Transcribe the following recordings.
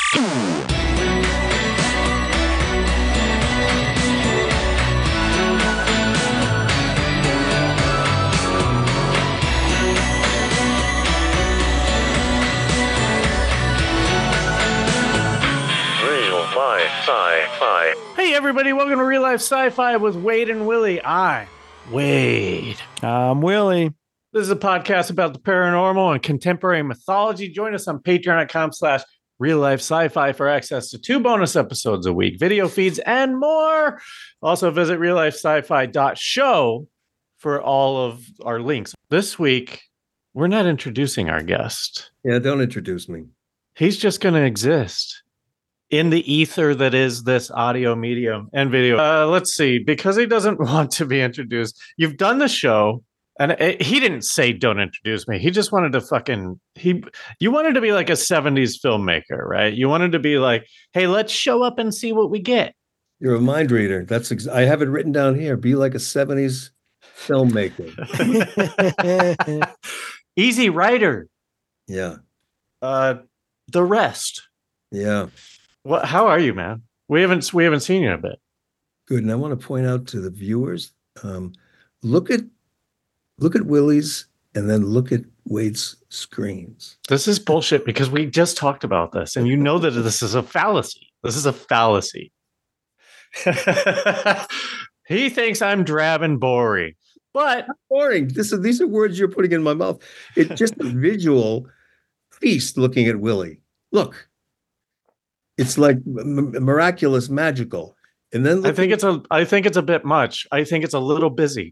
Sci-Fi. Hey everybody, welcome to Real Life Sci-Fi with Wade and Willie. I'm Wade. I'm Willie. This is a podcast about the paranormal and contemporary mythology. Join us on patreon.com/Real Life Sci-Fi for access to 2 bonus episodes a week, video feeds, and more. Also visit reallifesci-fi.show for all of our links. This week, we're not introducing our guest. Yeah, don't introduce me. He's just going to exist in the ether that is this audio medium and video. Let's see, because he doesn't want to be introduced. You've done the show, and he didn't say don't introduce me. He just wanted to you wanted to be like a 70s filmmaker, right? You wanted to be like, hey, let's show up and see what we get. You're a mind reader. I have it written down here. Be like a 70s filmmaker. Easy Rider. Yeah. The Rest. Yeah. How are you, man? We haven't seen you in a bit. Good. And I want to point out to the viewers, look at Willie's and then look at Wade's screens. This is bullshit because we just talked about this, and you know that this is a fallacy. This is a fallacy. He thinks I'm drab and boring, but boring. These are words you're putting in my mouth. It's just a visual feast looking at Willie. Look. It's like miraculous, magical, and then I think it's a bit much. I think it's a little busy.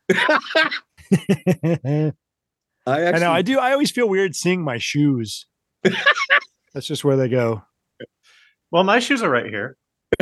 I know. I do. I always feel weird seeing my shoes. That's just where they go. Well, my shoes are right here.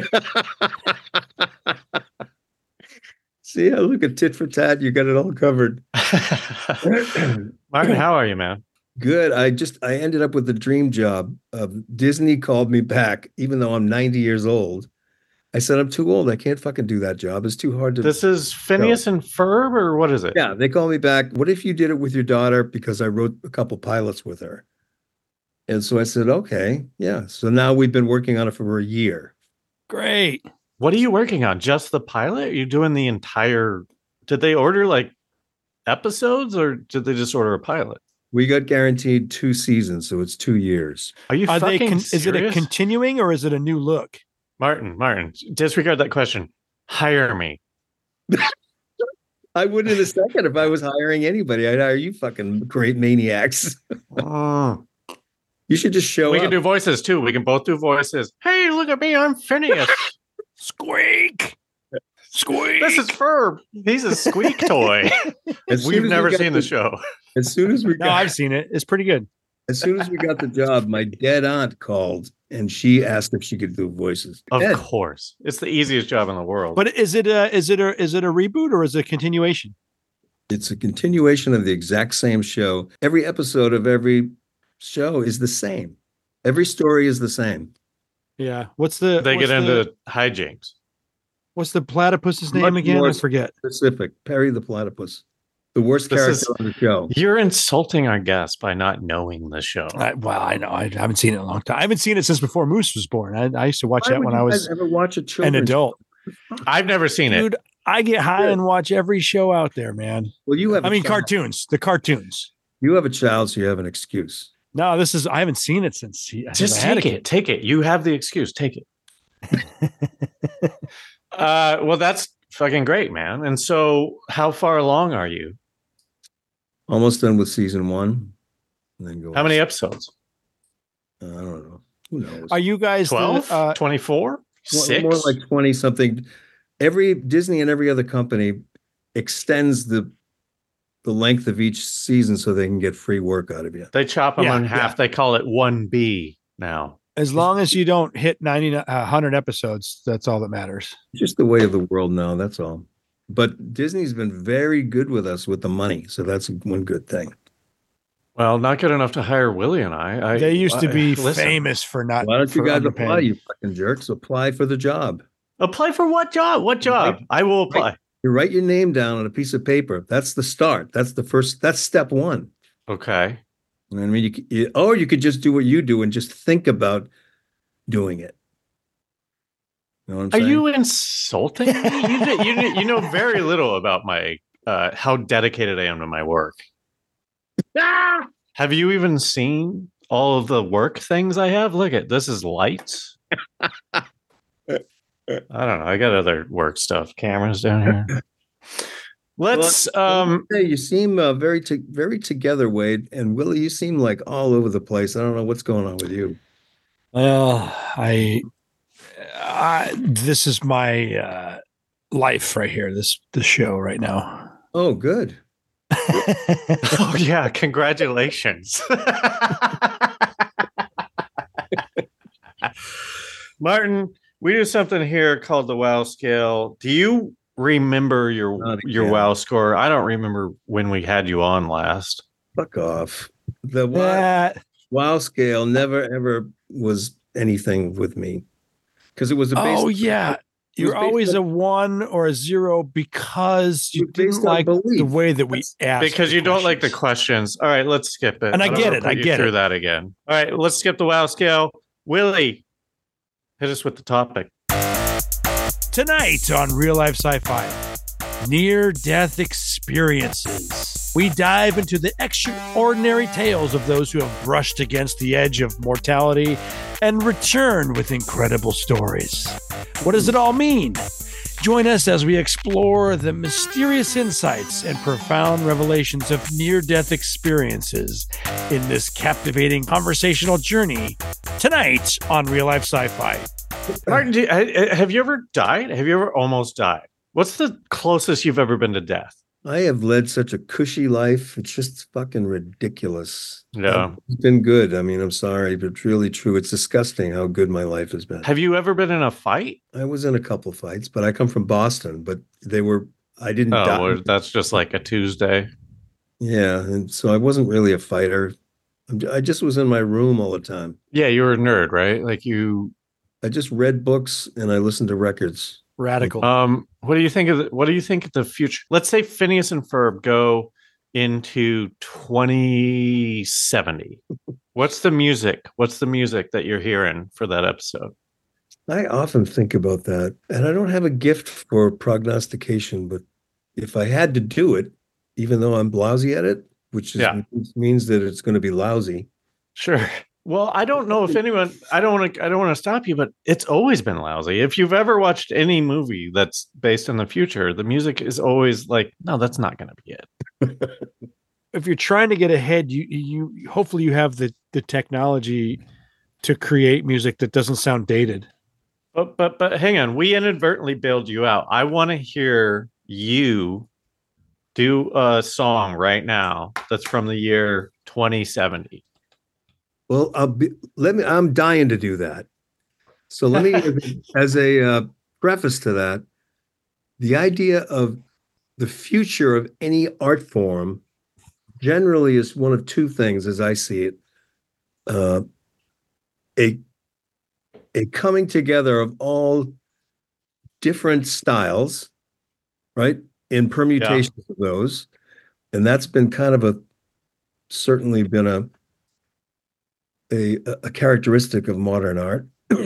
See, I look at tit for tat. You got it all covered. Martin, how are you, man? Good. I ended up with the dream job. Disney called me back, even though I'm 90 years old. I said, I'm too old. I can't fucking do that job. It's too hard to. This is Phineas and Ferb, or what is it? Yeah, they called me back. What if you did it with your daughter? Because I wrote a couple pilots with her. And so I said, okay, yeah. So now we've been working on it for a year. Great. What are you working on? Just the pilot? Are you doing the entire? Did they order like episodes, or did they just order a pilot? We got guaranteed 2 seasons, so it's 2 years. Are you fucking serious? Is it a continuing or is it a new look? Martin, disregard that question. Hire me. I would in a second if I was hiring anybody. I'd hire you fucking great maniacs. You should just show up. We can do voices too. We can both do voices. Hey, look at me. I'm Phineas. Squeak. Squeak. This is Ferb. He's a squeak toy. We've never seen the show. As soon as we got, no, I've seen it. It's pretty good. As soon as we got the job, my dead aunt called and she asked if she could do voices. Of course, it's the easiest job in the world. But is it a reboot or is it a continuation? It's a continuation of the exact same show. Every episode of every show is the same. Every story is the same. Yeah. They get into hijinks. What's the platypus's name again? I forget. Specific. Perry the platypus. The worst character on the show. You're insulting our guests by not knowing the show. Well, I know. I haven't seen it in a long time. I haven't seen it since before Moose was born. I used to watch that when I was ever watch an adult. I've never seen it. Dude, I get high and watch every show out there, man. Well, you have. Cartoons. The cartoons. You have a child, so you have an excuse. No, I haven't seen it since. Just take it. Take it. You have the excuse. Take it. Well, that's fucking great, man. And so, how far along are you? Almost done with season 1. And then go. How many episodes? I don't know. Who knows? Are you guys 12? 24? 6? More like 20 something. Every Disney and every other company extends the length of each season so they can get free work out of you. They chop them in half. Yeah. They call it 1B now. As long as you don't hit 100 episodes, that's all that matters. It's just the way of the world now. That's all. But Disney's been very good with us with the money. So that's one good thing. Well, not good enough to hire Willie and I. They used to be famous for not. Why don't you guys apply, you fucking jerks? Apply for the job. Apply for what job? What job? I will apply. You write your name down on a piece of paper. That's the start. That's the first. That's step 1. Okay. I mean, you could just do what you do and just think about doing it. You know what I'm Are saying? you insulting me? You know very little about my how dedicated I am to my work. Have you even seen all of the work things I have? Look at this is lights. I don't know. I got other work stuff. Cameras down here. Let's. Hey, you seem very together, Wade, and Willie. You seem like all over the place. I don't know what's going on with you. Well, this is my life right here. This show right now. Oh, good. Oh yeah, congratulations. Martin, we do something here called the WoW scale. Do you remember your WoW score? I don't remember when we had you on last. Fuck off. The WoW scale never ever was anything with me. Because it was a base. Oh yeah. You're always a 1 or a 0 because you didn't like the way that we asked. Because you don't like the questions. All right, let's skip it. And I get it. I get through that again. All right, let's skip the WoW scale. Willie, hit us with the topic. Tonight on Real Life Sci-Fi, near-death experiences. We dive into the extraordinary tales of those who have brushed against the edge of mortality and return with incredible stories. What does it all mean? Join us as we explore the mysterious insights and profound revelations of near-death experiences in this captivating conversational journey tonight on Real Life Sci-Fi. Martin, have you ever died? Have you ever almost died? What's the closest you've ever been to death? I have led such a cushy life. It's just fucking ridiculous. Yeah. It's been good. I mean, I'm sorry, but it's really true. It's disgusting how good my life has been. Have you ever been in a fight? I was in a couple fights, but I come from Boston, but I didn't die. Well, that's just like a Tuesday. Yeah. And so I wasn't really a fighter. I just was in my room all the time. Yeah. You were a nerd, right? I just read books and I listened to records. Radical. What do you think of the future? Let's say Phineas and Ferb go into 2070. What's the music that you're hearing for that episode? I often think about that, and I don't have a gift for prognostication, but if I had to do it, even though I'm lousy at it, which means that it's going to be lousy. Sure. Well, I don't know if anyone. I don't want to stop you, but it's always been lousy. If you've ever watched any movie that's based in the future, the music is always like, no, that's not going to be it. If you're trying to get ahead, you hopefully you have the technology to create music that doesn't sound dated. But hang on, we inadvertently bailed you out. I want to hear you do a song right now that's from the year 2070. Well, I'm dying to do that. So let me, as a preface to that, the idea of the future of any art form generally is one of two things, as I see it. A coming together of all different styles, right? In permutations of those. And that's been kind of certainly been a characteristic of modern art.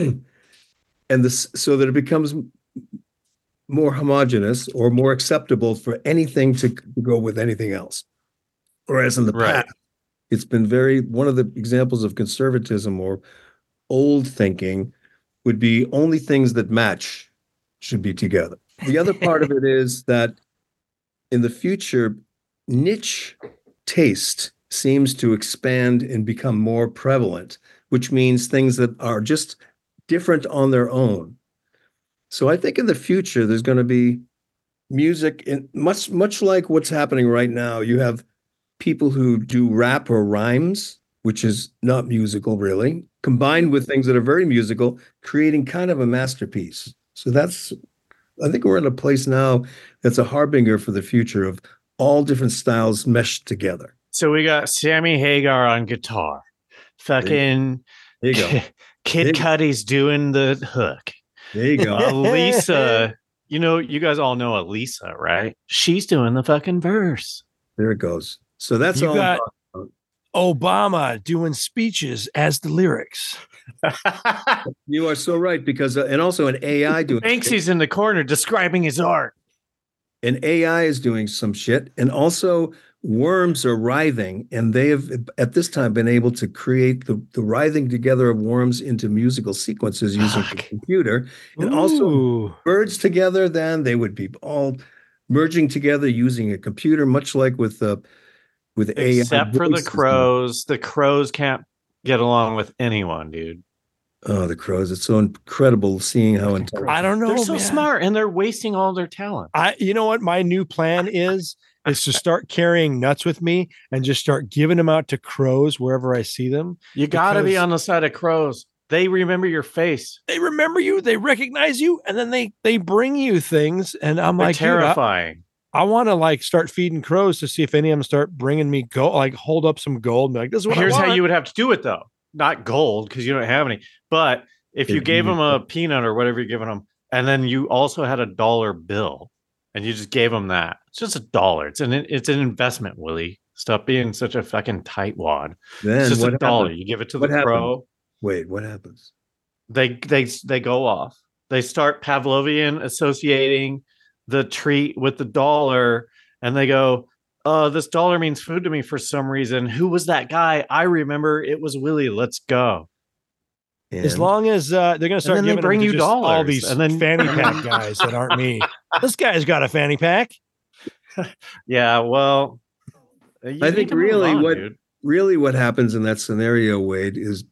So that it becomes more homogeneous or more acceptable for anything to go with anything else. Whereas in the past, it's been one of the examples of conservatism or old thinking would be only things that match should be together. The other part of it is that in the future, niche taste seems to expand and become more prevalent, which means things that are just different on their own. So I think in the future, there's going to be music, much like what's happening right now. You have people who do rap or rhymes, which is not musical really, combined with things that are very musical, creating kind of a masterpiece. So I think we're in a place now that's a harbinger for the future of all different styles meshed together. So we got Sammy Hagar on guitar. Fucking there you go. Kid Cudi's doing the hook. There you go. Elisa, you guys all know Elisa, right? She's doing the fucking verse. There it goes. So that's Obama doing speeches as the lyrics. You are so right because and also an AI doing Banksy's in the corner describing his art. and AI is doing some shit, and also worms are writhing, and they have at this time been able to create the writhing together of worms into musical sequences using the computer, and also birds together. Then they would be all merging together using a computer, much like with AI. Except for the voices. crows. The crows can't get along with anyone, dude. Oh, the crows! It's so incredible seeing how intelligent. I don't know. They're so man. smart and they're wasting all their talent. You know what? My new plan is to start carrying nuts with me and just start giving them out to crows wherever I see them. You got to be on the side of crows. They remember your face. They remember you. They recognize you, and then they bring you things. And I'm They're like, terrifying. I want to like start feeding crows to see if any of them start bringing me gold. Like hold up some gold. And be like, this is what Here's I want. how you would have to do it, though. Not gold because you don't have any. But if you gave them a peanut or whatever you're giving them, and then you also had a dollar bill, and you just gave them that, it's just $1. It's an investment, Willie. Stop being such a fucking tightwad. Then it's just what $1. happens? You give it to What the crow. Wait, what happens? They go off. They start Pavlovian associating the treat with the dollar, and they go, this dollar means food to me for some reason. Who was that guy? I remember it was Willie. Let's go. As long as they're going to start giving bring them you to just dollars, all these and then fanny pack guys that aren't me. This guy's got a fanny pack. Yeah, well, I think really what happens in that scenario, Wade, is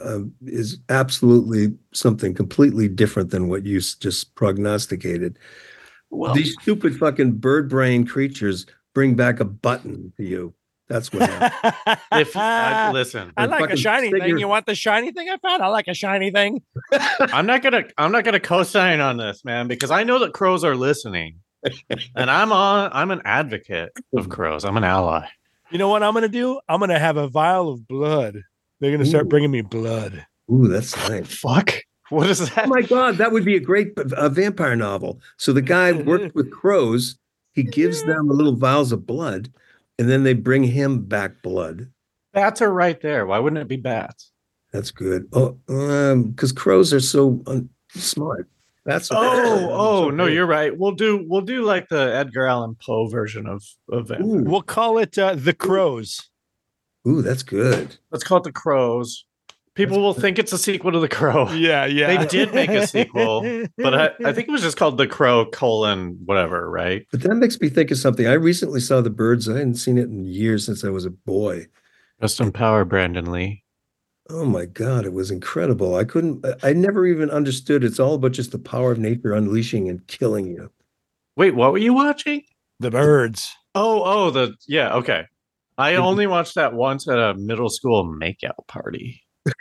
absolutely something completely different than what you just prognosticated. Well, these stupid fucking bird brain creatures bring back a button to you. That's what happens. Listen, I like a shiny thing. You want the shiny thing I found? I like a shiny thing. I'm not gonna co-sign on this, man, because I know that crows are listening, and I'm an advocate of crows. I'm an ally. You know what I'm gonna do? I'm gonna have a vial of blood. They're gonna start bringing me blood. Ooh, that's nice. Fuck. What is that? Oh my God, that would be a great vampire novel. So the guy works with crows. He gives them little vials of blood, and then they bring him back blood. Bats are right there. Why wouldn't it be bats? That's good. Oh, because crows are so smart. That's no, you're right. We'll do like the Edgar Allan Poe version of vampire. We'll call it the Crows. Ooh, that's good. Let's call it the Crows. People will think it's a sequel to The Crow. Yeah. They did make a sequel, but I think it was just called The Crow : whatever, right? But that makes me think of something. I recently saw The Birds. I hadn't seen it in years since I was a boy. Rest in power, Brandon Lee. Oh my God, it was incredible. I never even understood. It's all about just the power of nature unleashing and killing you. Wait, what were you watching? The Birds. Okay. I only watched that once at a middle school makeout party.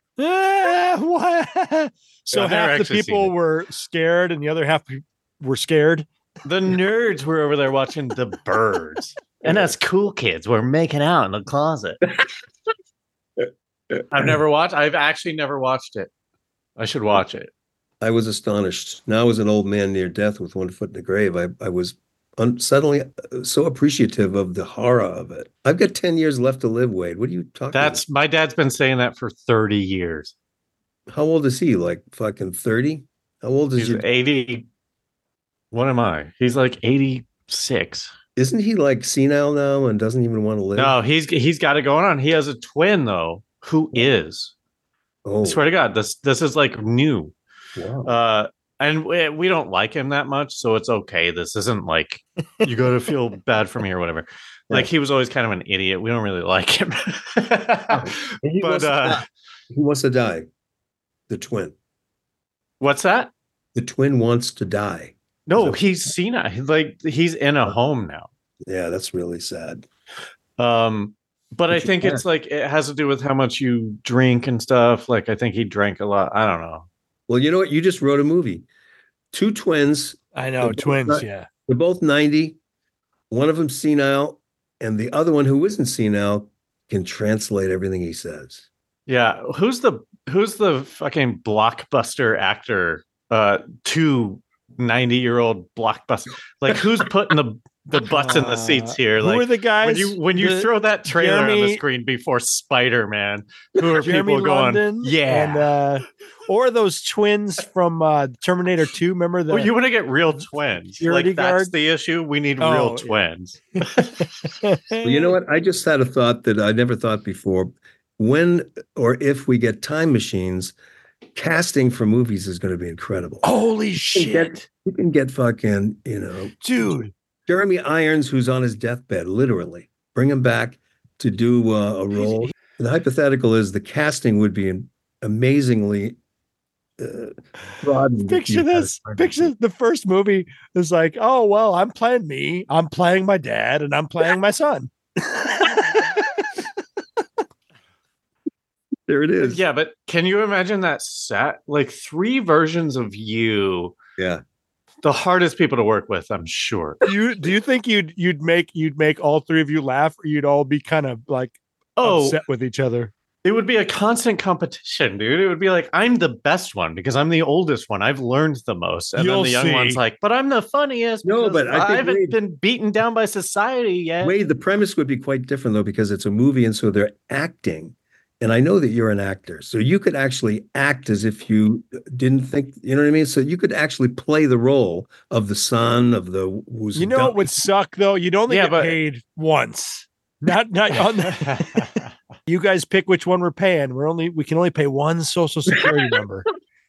What? So half the people were scared and the other half were scared. The nerds were over there watching The Birds. And us cool kids were making out in the closet. I've actually never watched it. I should watch it. I was astonished. Now as an old man near death with one foot in the grave, I was suddenly so appreciative of the horror of it. I've got 10 years left to live, Wade. What are you talking about? My dad's been saying that for 30 years. How old is he? Like fucking 30? How old is he? 80. What am I? He's like 86. Isn't he like senile now and doesn't even want to live? No, he's got it going on. He has a twin though, who is. Oh. I swear to God, this is like new. Wow. And we don't like him that much, so it's okay. This isn't like you got to feel bad for me or whatever. Like he was always kind of an idiot. We don't really like him. He wants to die. The twin. What's that? The twin wants to die. No, he's senile. Like he's in a home now. Yeah, that's really sad. But I think it's like it has to do with how much you drink and stuff. Like I think he drank a lot. I don't know. Well, you know what? You just wrote a movie. Two twins. I know, twins, yeah. They're both 90. One of them senile, and the other one who isn't senile can translate everything he says. Yeah. Who's the fucking blockbuster actor? 2 90-year-old blockbuster. Like who's putting the butts in the seats here. Who like are the guys? when you throw that trailer on the Jeremy- screen before Spider-Man, who are Jeremy people going, London yeah. and or those twins from Terminator 2. Remember Well, you want to get real twins. security Like, that's guards? the issue. We need Oh, real yeah. twins. Well, you know what? I just had a thought that I never thought before. When or if we get time machines, casting for movies is going to be incredible. Holy You can shit, get- You can get fucking, dude! Jeremy Irons, who's on his deathbed, literally. Bring him back to do a role. The hypothetical is the casting would be amazingly broad. Picture this. Picture the first movie is like, oh well, I'm playing me, I'm playing my dad, and I'm playing my son. There it is. Yeah, but can you imagine that set? Like 3 versions of you. Yeah. The hardest people to work with, I'm sure. Do you think you'd make all 3 of you laugh, or you'd all be kind of like upset with each other? It would be a constant competition, dude. It would be like, I'm the best one because I'm the oldest one. I've learned the most. And You'll then the young see. one's like, but I'm the funniest. No, because but I think haven't been beaten down by society yet. Wade, the premise would be quite different though, because it's a movie and so they're acting. And I know that you're an actor, so you could actually act as if you didn't think, you know what I mean? So you could actually play the role of the son of the who's You know what would suck though? You'd only get paid once. Not on the, you guys pick which one we're paying. We can only pay one social security number.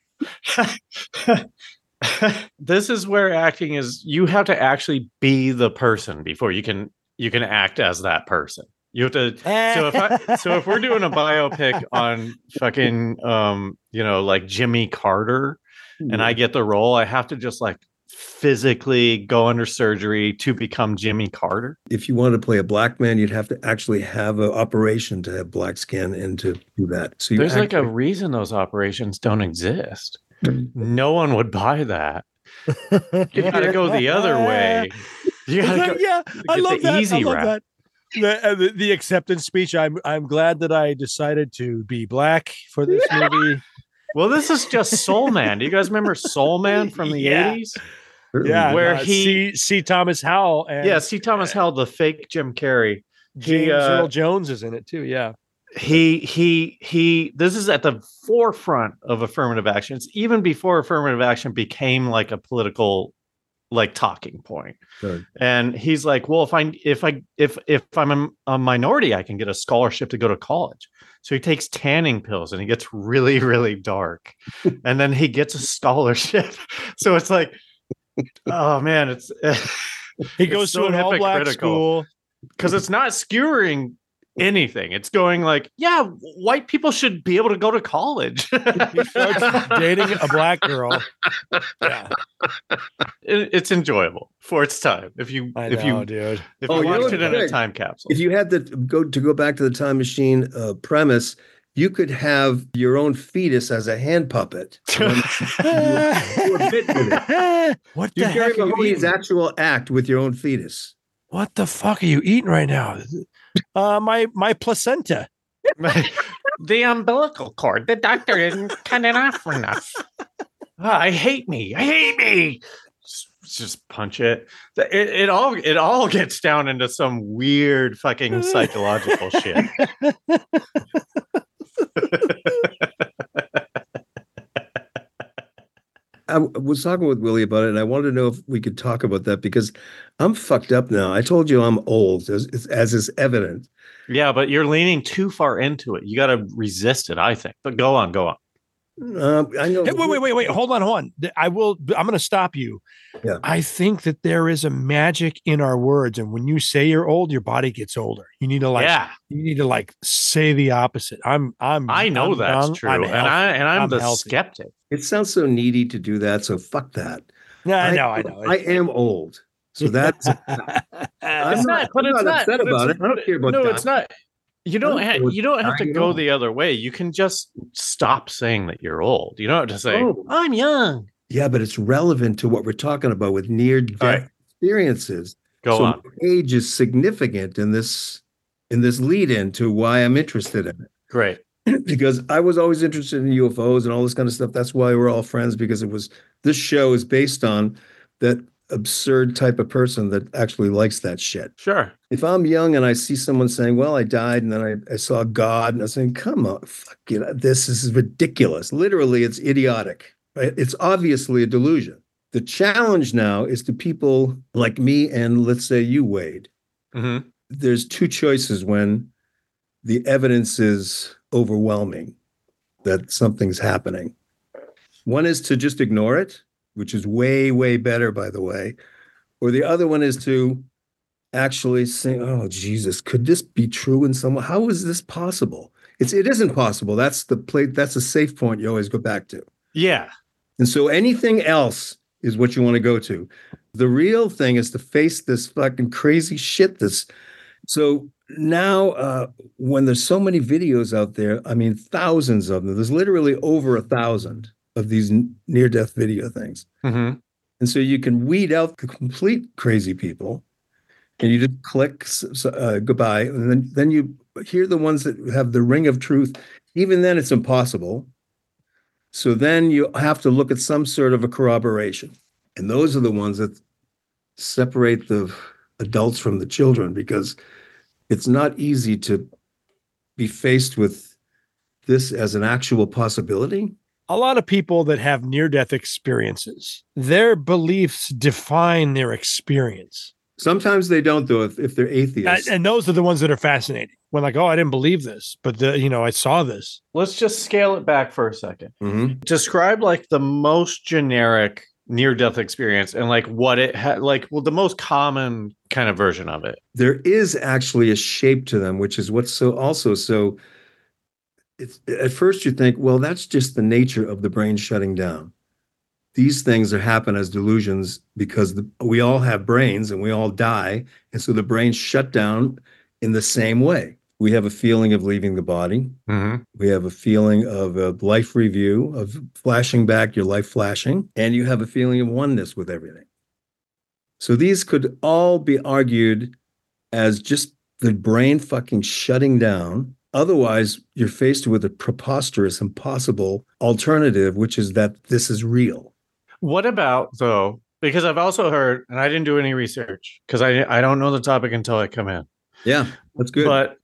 This is where acting is. You have to actually be the person before you can act as that person. You have to. So if we're doing a biopic on fucking like Jimmy Carter, and I get the role, I have to just like physically go under surgery to become Jimmy Carter. If you wanted to play a black man, you'd have to actually have an operation to have black skin and to do that. So there's like a reason those operations don't exist. No one would buy that. You got to go the other way. You gotta go, yeah, I love that. Easy I love rap. that. The acceptance speech. I'm glad that I decided to be black for this movie. Well, this is just Soul Man. Do you guys remember Soul Man from the 80s? Yeah, where he C. Thomas Howell. And, C. Thomas Howell, the fake Jim Carrey. James Earl Jones is in it too. Yeah. He this is at the forefront of affirmative action. It's even before affirmative action became like a political like talking point. Good. And he's like, well, if I'm a minority, I can get a scholarship to go to college. So he takes tanning pills and he gets really, really dark. And then he gets a scholarship. So it's like, oh man, he goes to an all-black school. Because it's not skewering anything. It's going like, yeah, white people should be able to go to college. He starts dating a black girl. Yeah, it's enjoyable for its time. If you watched it in a time capsule. If you had to go back to the time machine premise, you could have your own fetus as a hand puppet. What You the heck carry are you Mahoney's eating? actual act with your own fetus. What the fuck are you eating right now? My placenta. The umbilical cord. The doctor isn't cut it off enough. I hate me. Just punch it. It all gets down into some weird fucking psychological shit. I was talking with Willie about it, and I wanted to know if we could talk about that because I'm fucked up now. I told you I'm old, as is evident. Yeah, but you're leaning too far into it. You got to resist it, I think. But go on. I know. Hey, wait. Hold on. I'm going to stop you. Yeah. I think that there is a magic in our words, and when you say you're old, your body gets older. You need to say the opposite. I know that's young, true, I'm I'm the healthy. skeptic. It sounds so needy to do that, so fuck that. Yeah, I know. I am old, so that's. I'm not upset about it. I don't care about that. No, it's not. You don't have to go the other way. You can just stop saying that you're old. You don't have to say, I'm young. Yeah, but it's relevant to what we're talking about with near-death experiences. Go on. Age is significant in this lead-in to why I'm interested in it. Great. Because I was always interested in UFOs and all this kind of stuff. That's why we're all friends, because this show is based on that absurd type of person that actually likes that shit. Sure. If I'm young and I see someone saying, well, I died and then I saw God, and I'm saying, come on, fuck it, this is ridiculous. Literally, it's idiotic. Right? It's obviously a delusion. The challenge now is to people like me and let's say you, Wade. Mm-hmm. There's two choices when the evidence is overwhelming that something's happening. One is to just ignore it, which is way, way better, by the way. Or the other one is to actually say, oh, Jesus, could this be true in some way? How is this possible? It isn't possible. That's a safe point you always go back to. Yeah. And so anything else is what you want to go to. The real thing is to face this fucking crazy shit. So now when there's so many videos out there, I mean, thousands of them, there's literally over 1,000 of these near-death video things. Mm-hmm. And so you can weed out the complete crazy people and you just click goodbye. And then you hear the ones that have the ring of truth. Even then it's impossible. So then you have to look at some sort of a corroboration. And those are the ones that separate the adults from the children, because it's not easy to be faced with this as an actual possibility. A lot of people that have near-death experiences, their beliefs define their experience. Sometimes they don't, though, if they're atheists. And those are the ones that are fascinating. When like, oh, I didn't believe this, but I saw this. Let's just scale it back for a second. Mm-hmm. Describe like the most generic near-death experience and like what it had, like, well, the most common kind of version of it. There is actually a shape to them, which is what's so it's at first you think, well, that's just the nature of the brain shutting down. These things happen as delusions because we all have brains and we all die. And so the brain shut down in the same way. We have a feeling of leaving the body. Mm-hmm. We have a feeling of a life review, of flashing back, your life flashing, and you have a feeling of oneness with everything. So these could all be argued as just the brain fucking shutting down. Otherwise, you're faced with a preposterous, impossible alternative, which is that this is real. What about, though, because I've also heard, and I didn't do any research because I don't know the topic until I come in. Yeah, that's good. But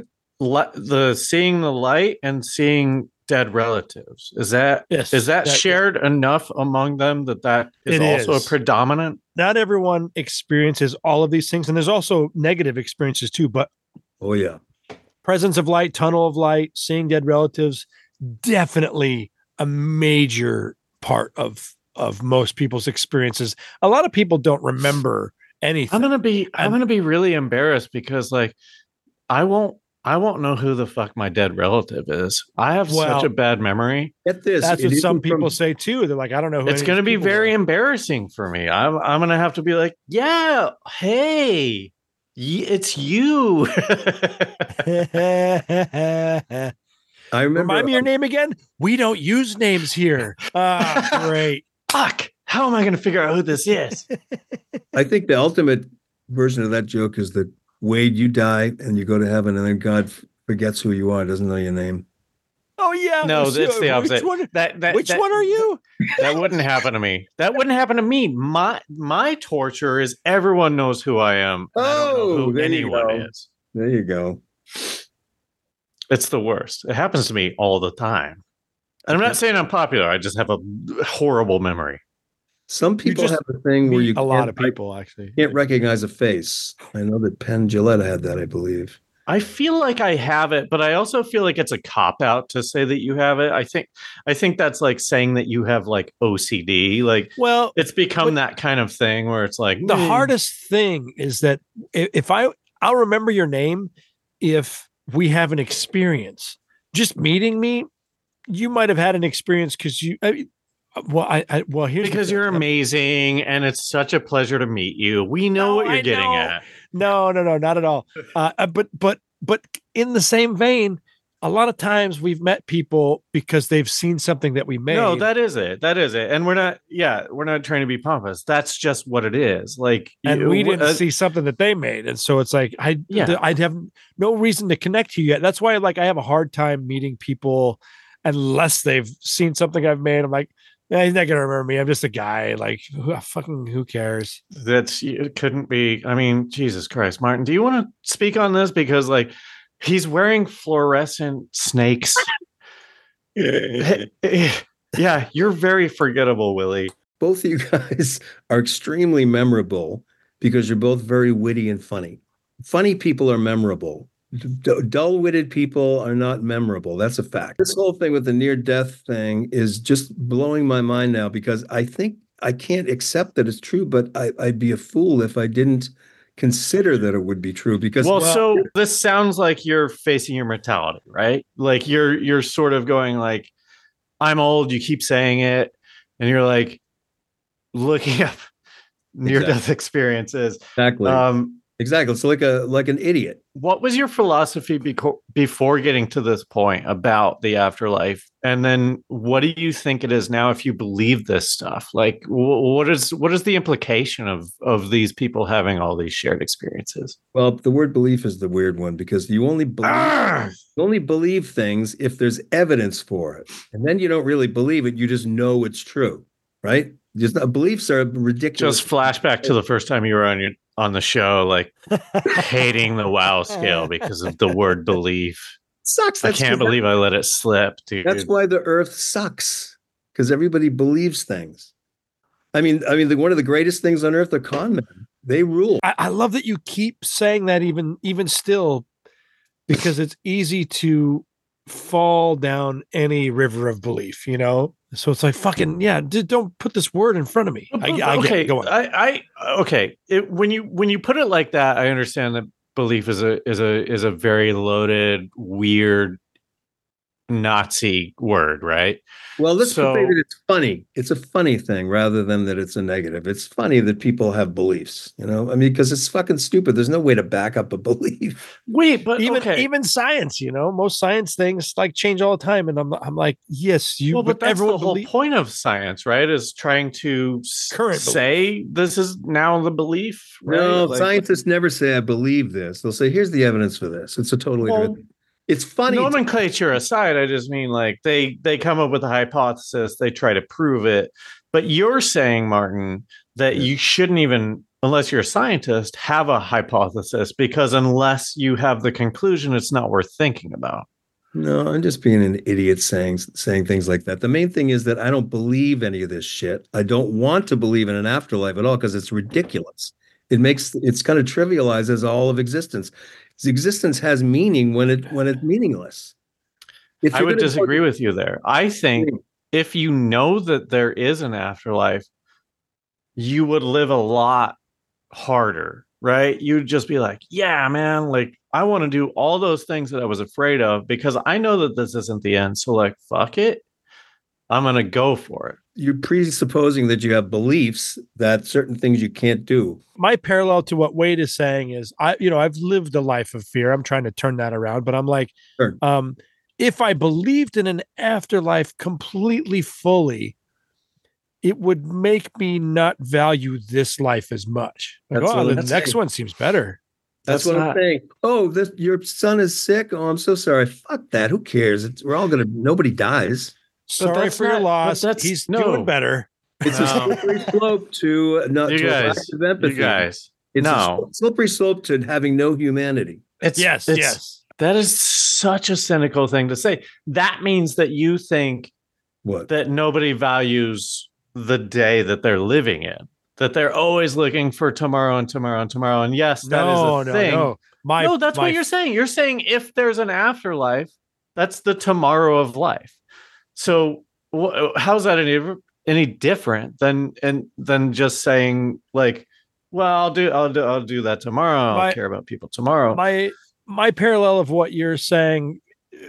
the seeing the light and seeing dead relatives, is that shared enough among them that is also a predominant? Not everyone experiences all of these things, and there's also negative experiences too. But oh yeah, presence of light, tunnel of light, seeing dead relatives, definitely a major part of most people's experiences. A lot of people don't remember anything. I'm gonna be really embarrassed because like I won't know who the fuck my dead relative is. I have such a bad memory. Get this. That's what some people say too. They're like, I don't know who it's going to be very embarrassing for me. I'm going to have to be like, yeah, hey, it's you. I remember. Remind me your name again. We don't use names here. Great. Fuck. How am I going to figure out who this is? I think the ultimate version of that joke is that Wade, you die and you go to heaven, and then God forgets who you are, doesn't know your name. Oh yeah, no, that's the opposite. Which one are you? That wouldn't happen to me. That wouldn't happen to me. My torture is everyone knows who I am. Oh, I don't know who anyone is. There you go. It's the worst. It happens to me all the time. And I'm not saying I'm popular. I just have a horrible memory. Some people have a thing where a lot of people actually can't recognize a face. I know that Penn Jillette had that, I believe. I feel like I have it, but I also feel like it's a cop out to say that you have it. I think that's like saying that you have like OCD. Like, well, it's become that kind of thing where it's like the hardest thing is that if I'll remember your name if we have an experience. Just meeting me, you might have had an experience because you. Here's because you're amazing and it's such a pleasure to meet you. We know what you're getting at. No, not at all. But in the same vein, a lot of times we've met people because they've seen something that we made. No, that is it. And we're not trying to be pompous. That's just what it is. Like, we didn't see something that they made. And so it's like, I'd have no reason to connect to you yet. That's why I have a hard time meeting people unless they've seen something I've made. I'm like, Yeah, he's not gonna remember me. I'm just a guy. Like, who cares? It couldn't be. I mean, Jesus Christ, Martin, do you want to speak on this? Because like he's wearing fluorescent snakes. Yeah, you're very forgettable, Willie. Both of you guys are extremely memorable because you're both very witty and funny. Funny people are memorable. Dull-witted people are not memorable. That's a fact. This whole thing with the near-death thing is just blowing my mind now because I think I can't accept that it's true, but I'd be a fool if I didn't consider that it would be true because so this sounds like you're facing your mortality, right? Like you're sort of going like, I'm old, you keep saying it, and you're like looking up near-death experiences. Exactly. Exactly. It's like an idiot. What was your philosophy before getting to this point about the afterlife? And then what do you think it is now if you believe this stuff? Like what is the implication of these people having all these shared experiences? Well, the word belief is the weird one because you only believe things if there's evidence for it. And then you don't really believe it, you just know it's true, right? Just beliefs are ridiculous. Just flashback to the first time you were on the show, like hating the WoW scale because of the word belief. Sucks. I can't believe I let it slip, dude. That's why the earth sucks, because everybody believes things. I mean, one of the greatest things on earth are con men. They rule. I love that you keep saying that even still, because it's easy to fall down any river of belief, you know? So it's like, fucking, yeah, don't put this word in front of me. Okay. Go on. Okay. When you put it like that, I understand that belief is a very loaded, weird Nazi word, right? Well, let's say that it's funny. It's a funny thing rather than that it's a negative. It's funny that people have beliefs, you know? I mean, because it's fucking stupid. There's no way to back up a belief. Wait, but even science, you know, most science things like change all the time. And I'm like, yes, you. Well, but that's the whole point of science, right? Is trying to say this is now the belief. Right? No, scientists never say I believe this. They'll say, here's the evidence for this. It's a totally different. It's funny. Nomenclature aside, I just mean like they come up with a hypothesis, they try to prove it. But you're saying, Martin, that you shouldn't even, unless you're a scientist, have a hypothesis because unless you have the conclusion, it's not worth thinking about. No, I'm just being an idiot saying things like that. The main thing is that I don't believe any of this shit. I don't want to believe in an afterlife at all because it's ridiculous. It's kind of trivializes all of existence. Existence has meaning when it's meaningless. I would disagree with you there. I think if you know that there is an afterlife, you would live a lot harder, right? You'd just be like, yeah, man, like I want to do all those things that I was afraid of because I know that this isn't the end. So like, fuck it. I'm going to go for it. You're presupposing that you have beliefs that certain things you can't do. My parallel to what Wade is saying is I've lived a life of fear. I'm trying to turn that around, but I'm like, sure. If I believed in an afterlife completely fully, it would make me not value this life as much. Like, the next one seems better. That's what I'm saying. Oh, your son is sick. Oh, I'm so sorry. Fuck that. Who cares? Nobody dies. Sorry for your loss. He's doing better. It's a slippery slope to not to lack of empathy. You guys, it's a slippery slope to having no humanity. Yes. That is such a cynical thing to say. That means that you think that nobody values the day that they're living in. That they're always looking for tomorrow and tomorrow and tomorrow. And yes, that is a thing. No, that's what you're saying. You're saying if there's an afterlife, that's the tomorrow of life. So how's that any different than just saying like, well, I'll do that tomorrow. I'll care about people tomorrow. My parallel of what you're saying,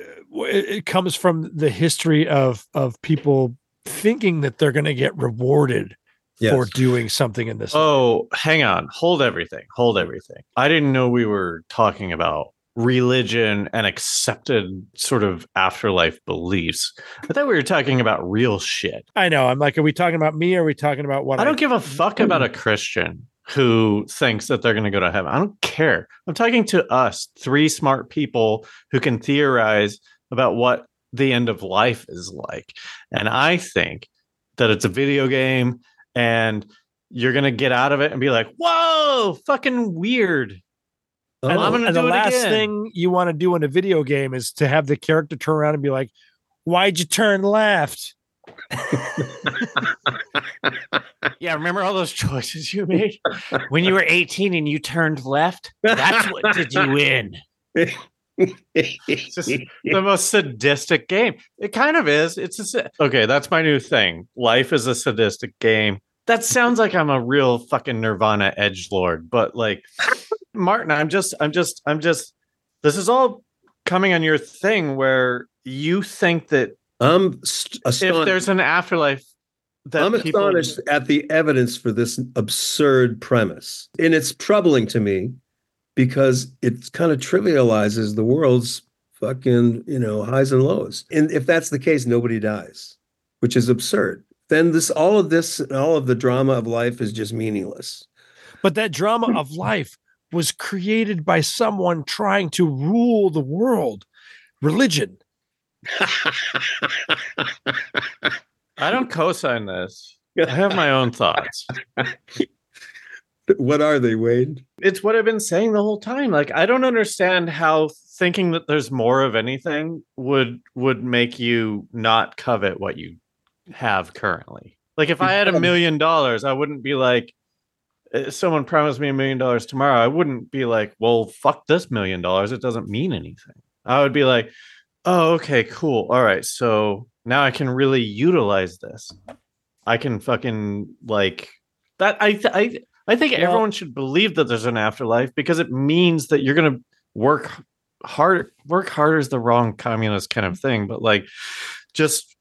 it comes from the history of people thinking that they're going to get rewarded for doing something in this. Oh, hang on. Hold everything. I didn't know we were talking about religion and accepted sort of afterlife beliefs. I thought we were talking about real shit. I know. I'm like, are we talking about me? Or are we talking about what? I don't give a fuck about a Christian who thinks that they're going to go to heaven. I don't care. I'm talking to us, three smart people who can theorize about what the end of life is like. And I think that it's a video game and you're going to get out of it and be like, whoa, fucking weird. And, I'm gonna and do the it last again. thing you want to do in a video game is to have the character turn around and be like, why'd you turn left? Yeah, remember all those choices you made when you were 18 and you turned left? That's what did you in. It's just the most sadistic game. It kind of is. Okay, that's my new thing. Life is a sadistic game. That sounds like I'm a real fucking Nirvana edgelord, but like Martin, I'm just this is all coming on your thing where you think that if there's an afterlife, that I'm astonished at the evidence for this absurd premise. And it's troubling to me because it kind of trivializes the world's fucking, highs and lows. And if that's the case, nobody dies, which is absurd. Then all of the drama of life is just meaningless. But that drama of life was created by someone trying to rule the world. Religion. I don't co-sign this. I have my own thoughts. What are they, Wade? It's what I've been saying the whole time. Like, I don't understand how thinking that there's more of anything would make you not covet what you have currently. Like, if I had $1 million, I wouldn't be like, someone promised me $1 million tomorrow. I wouldn't be like, well, fuck this $1 million. It doesn't mean anything. I would be like, oh, okay, cool. All right. So now I can really utilize this. I can fucking like that. I think everyone should believe that there's an afterlife because it means that you're going to work hard. Work harder is the wrong communist kind of thing, but like just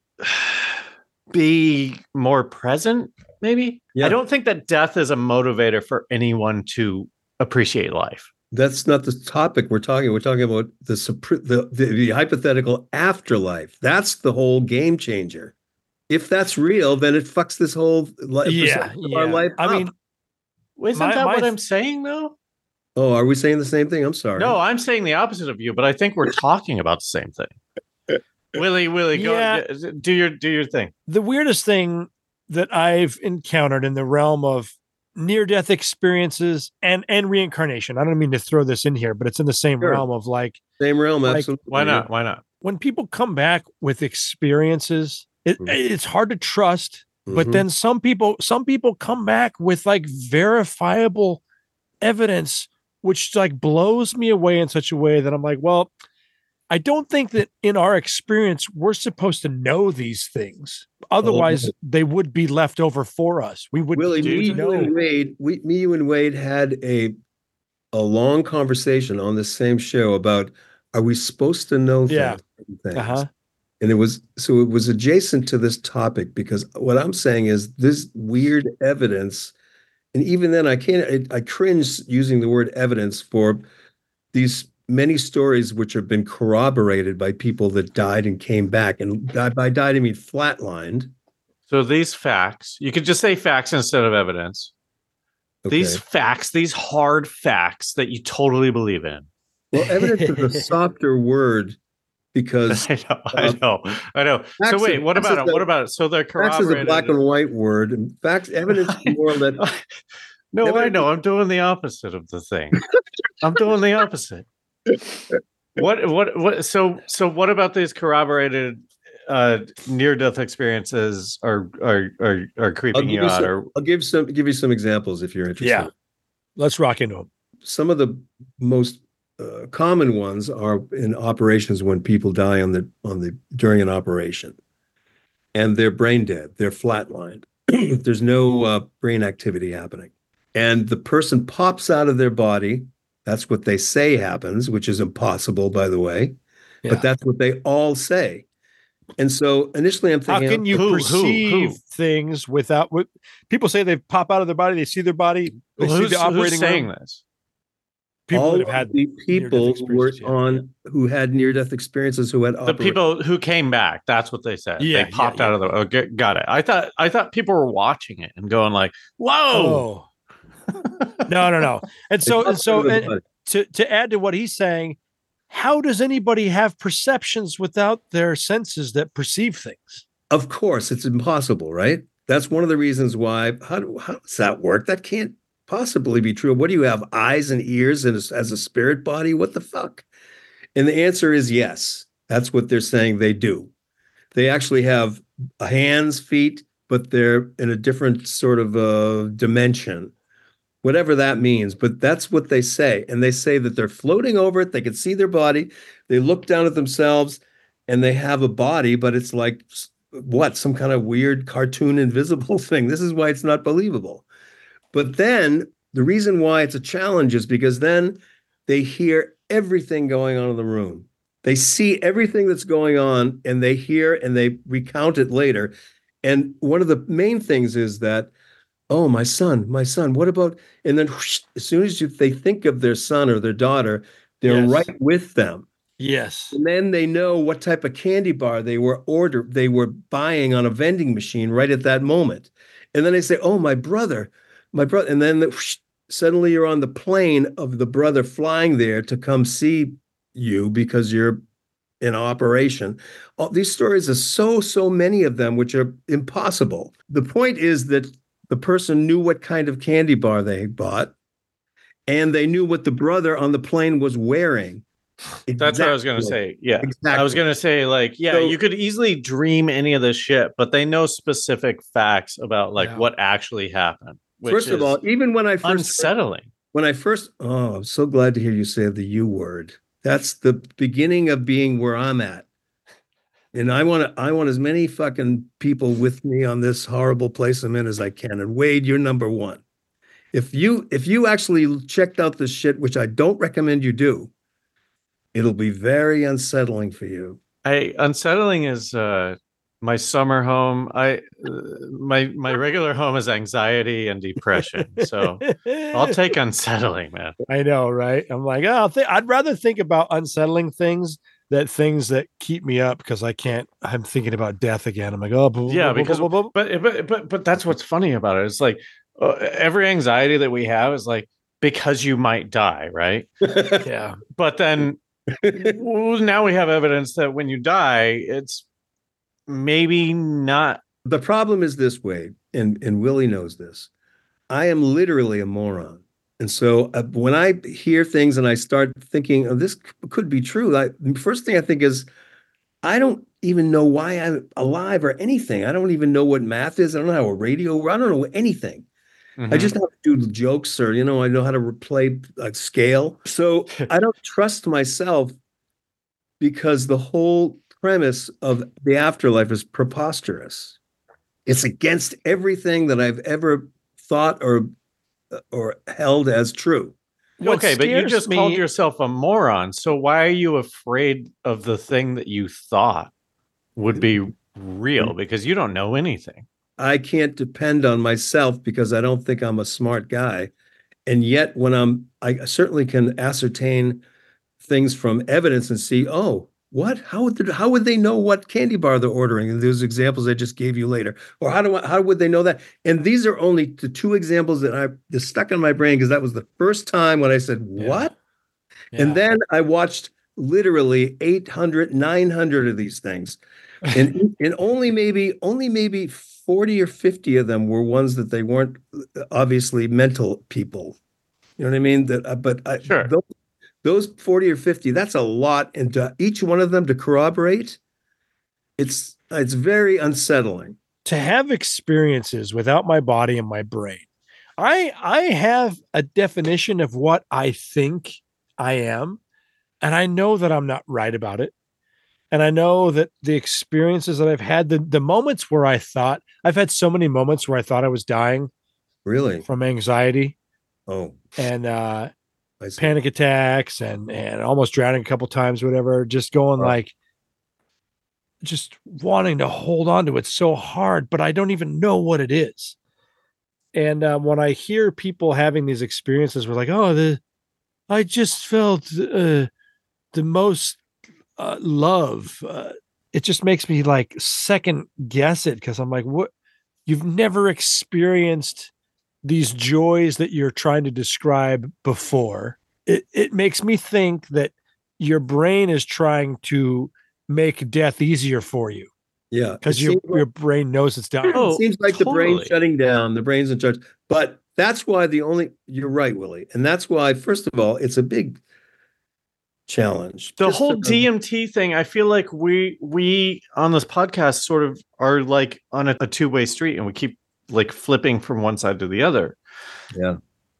be more present, maybe. Yeah. I don't think that death is a motivator for anyone to appreciate life. That's not the topic we're talking. We're talking about the hypothetical afterlife. That's the whole game changer. If that's real, then it fucks this whole our life up. I mean, isn't that what I'm saying, though? Oh, are we saying the same thing? I'm sorry. No, I'm saying the opposite of you, but I think we're talking about the same thing. Willie, go do your thing. The weirdest thing that I've encountered in the realm of near-death experiences and reincarnation. I don't mean to throw this in here, but it's in the same realm of same realm. Absolutely. Why not? Why not? When people come back with experiences, it's hard to trust. But then some people come back with like verifiable evidence, which like blows me away in such a way that I'm like, well, I don't think that in our experience, we're supposed to know these things. Otherwise, they would be left over for us. We would know. You and Wade had a long conversation on this same show about, are we supposed to know things? And it was adjacent to this topic, because what I'm saying is this weird evidence. And even then I cringe using the word evidence for these many stories which have been corroborated by people that died and came back. And by died, I mean flatlined. So these facts, you could just say facts instead of evidence. Okay. These facts, these hard facts that you totally believe in. Well, evidence is a softer word because I know. So wait, what about it? What about it? So they're corroborated. Facts is a black and white word, and evidence is more that. No, I know. I'm doing the opposite of the thing. I'm doing the opposite. What? So what about these corroborated near-death experiences are creeping you out? I'll give you some examples if you're interested. Yeah, let's rock into them. Some of the most common ones are in operations when people die during an operation, and they're brain dead, they're flatlined. There's no brain activity happening, and the person pops out of their body. That's what they say happens, which is impossible, by the way. Yeah. But that's what they all say. And so initially I'm thinking, how can you perceive things without what people say? They pop out of their body, they see their body, they see the operating who's saying room. This? People all that have had the people who had near-death experiences, who had the people who came back. That's what they said. Yeah, they popped out of the. Okay, got it. I thought people were watching it and going like, "Whoa." No. And so to add to what he's saying, how does anybody have perceptions without their senses that perceive things? Of course, it's impossible, right? That's one of the reasons why. How does that work? That can't possibly be true. What do you have? Eyes and ears and as a spirit body? What the fuck? And the answer is yes. That's what they're saying they do. They actually have hands, feet, but they're in a different sort of dimension, whatever that means. But that's what they say. And they say that they're floating over it. They can see their body. They look down at themselves and they have a body, but it's like, what, some kind of weird cartoon invisible thing. This is why it's not believable. But then the reason why it's a challenge is because then they hear everything going on in the room. They see everything that's going on and they hear and they recount it later. And one of the main things is that, oh, my son, what about, and then whoosh, as soon as they think of their son or their daughter, they're right with them. Yes. And then they know what type of candy bar they were buying on a vending machine right at that moment. And then they say, oh, my brother. And then suddenly you're on the plane of the brother flying there to come see you because you're in operation. All these stories are so many of them, which are impossible. The point is that the person knew what kind of candy bar they bought, and they knew what the brother on the plane was wearing. Exactly. That's what I was going to say. Yeah. Exactly. I was going to say, like, yeah, so, you could easily dream any of this shit, but they know specific facts about like what actually happened. First of all, even when I first unsettling. I'm so glad to hear you say the U word. That's the beginning of being where I'm at. And I want as many fucking people with me on this horrible place I'm in as I can. And Wade, you're number one. If you actually checked out this shit, which I don't recommend you do, it'll be very unsettling for you. Unsettling is my summer home. My regular home is anxiety and depression. So I'll take unsettling, man. I know, right? I'm like, I'd rather think about unsettling things that keep me up because I'm thinking about death again. I'm like, but that's what's funny about it. It's like every anxiety that we have is like because you might die, right? Yeah. But then now we have evidence that when you die, it's maybe not. The problem is this way, and Willie knows this. I am literally a moron. And so when I hear things and I start thinking, oh, this could be true, the first thing I think is, I don't even know why I'm alive or anything. I don't even know what math is. I don't know how a radio, I don't know anything. Mm-hmm. I just know how to do jokes or, I know how to play a scale. So I don't trust myself because the whole premise of the afterlife is preposterous. It's against everything that I've ever thought or held as true. Okay, but you just called yourself a moron. So why are you afraid of the thing that you thought would be real? Because you don't know anything. I can't depend on myself because I don't think I'm a smart guy. And yet when I certainly can ascertain things from evidence and see, oh, what? How would they know what candy bar they're ordering? And those examples I just gave you later. Or how would they know that? And these are only the two examples that are stuck in my brain because that was the first time when I said, what? Yeah. And then I watched literally 800, 900 of these things. And only maybe 40 or 50 of them were ones that they weren't obviously mental people. You know what I mean? Sure. Those 40 or 50, that's a lot. And to each one of them to corroborate, it's very unsettling. To have experiences without my body and my brain. I have a definition of what I think I am, and I know that I'm not right about it. And I know that the experiences that I've had, the moments where I've had so many moments where I thought I was dying. Really? From anxiety. Oh. And panic attacks and almost drowning a couple times, whatever, just going like, just wanting to hold on to it so hard, but I don't even know what it is. And when I hear people having these experiences, we're like, I just felt the most love. It just makes me like second guess it because I'm like, what? You've never experienced these joys that you're trying to describe before. It makes me think that your brain is trying to make death easier for you. Yeah. because your brain knows it's down. Oh, It seems like the brain's totally. shutting down, the brain's in charge. But that's why you're right, Willie. And that's why, first of all, it's a big challenge. The Just whole to- DMT thing, I feel like we on this podcast sort of are like on a two-way street, and we keep like flipping from one side to the other. Yeah.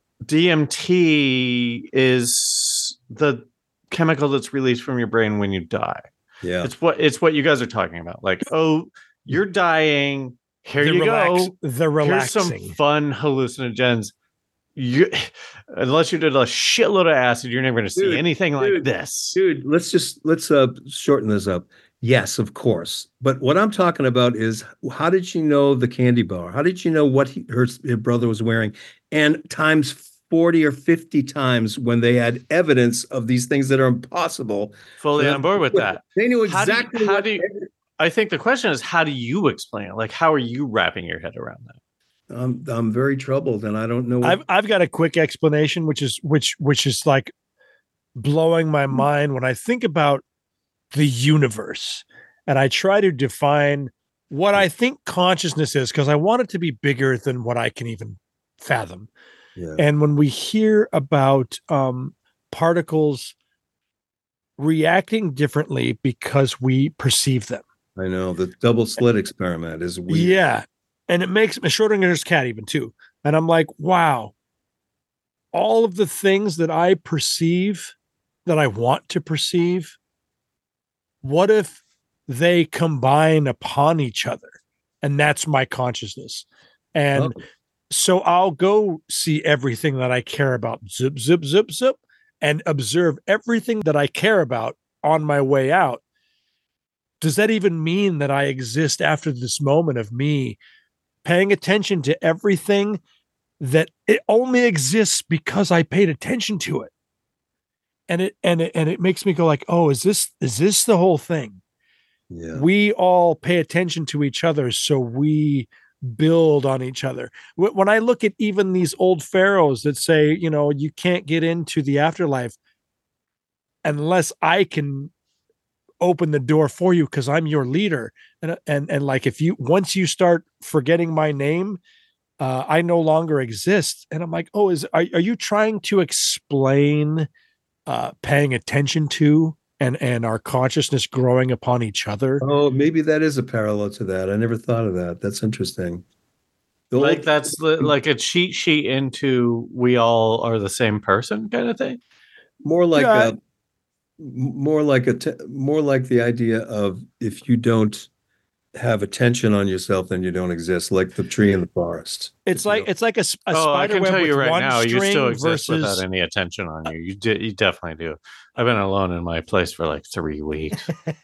DMT is the chemical that's released from your brain when you die. Yeah. It's what you guys are talking about. Like, oh, you're dying. Here you go. The Here's some relaxing. fun hallucinogens. Unless you did a shitload of acid, you're never going to see anything like this. Dude, let's shorten this up. Yes, of course. But what I'm talking about is, how did she know the candy bar? How did she know what her brother was wearing? And times 40 or 50 times when they had evidence of these things that are impossible. Fully on board with that. They knew exactly I think the question is, how do you explain it? Like, how are you wrapping your head around that? I'm very troubled, and I don't know. I've got a quick explanation, which is like blowing my mind when I think about the universe, and I try to define what I think consciousness is, because I want it to be bigger than what I can even fathom. Yeah. And when we hear about particles reacting differently because we perceive them, I know the double slit experiment is weird. yeah. And it makes Schrodinger's cat even too. And I'm like, wow, all of the things that I perceive, that I want to perceive, what if they combine upon each other? And that's my consciousness. And so I'll go see everything that I care about, zip, zip, zip, zip, and observe everything that I care about on my way out. Does that even mean that I exist after this moment of me paying attention to everything that it only exists because I paid attention to it? And it makes me go like, oh, is this the whole thing? Yeah. We all pay attention to each other, so we build on each other. When I look at even these old pharaohs that say, you can't get into the afterlife unless I can open the door for you because I'm your leader. And like, once you start forgetting my name, I no longer exist. And I'm like, oh, are you trying to explain paying attention to and our consciousness growing upon each other? Oh, maybe that is a parallel to that. I never thought of that. That's interesting. Like that's like a cheat sheet into we all are the same person kind of thing. More like more like the idea of, if you don't have attention on yourself, then you don't exist, like the tree in the forest. It's like a Oh, I spider can web tell you with right one now, you still string exist versus without any attention on you. You definitely do. I've been alone in my place for like 3 weeks.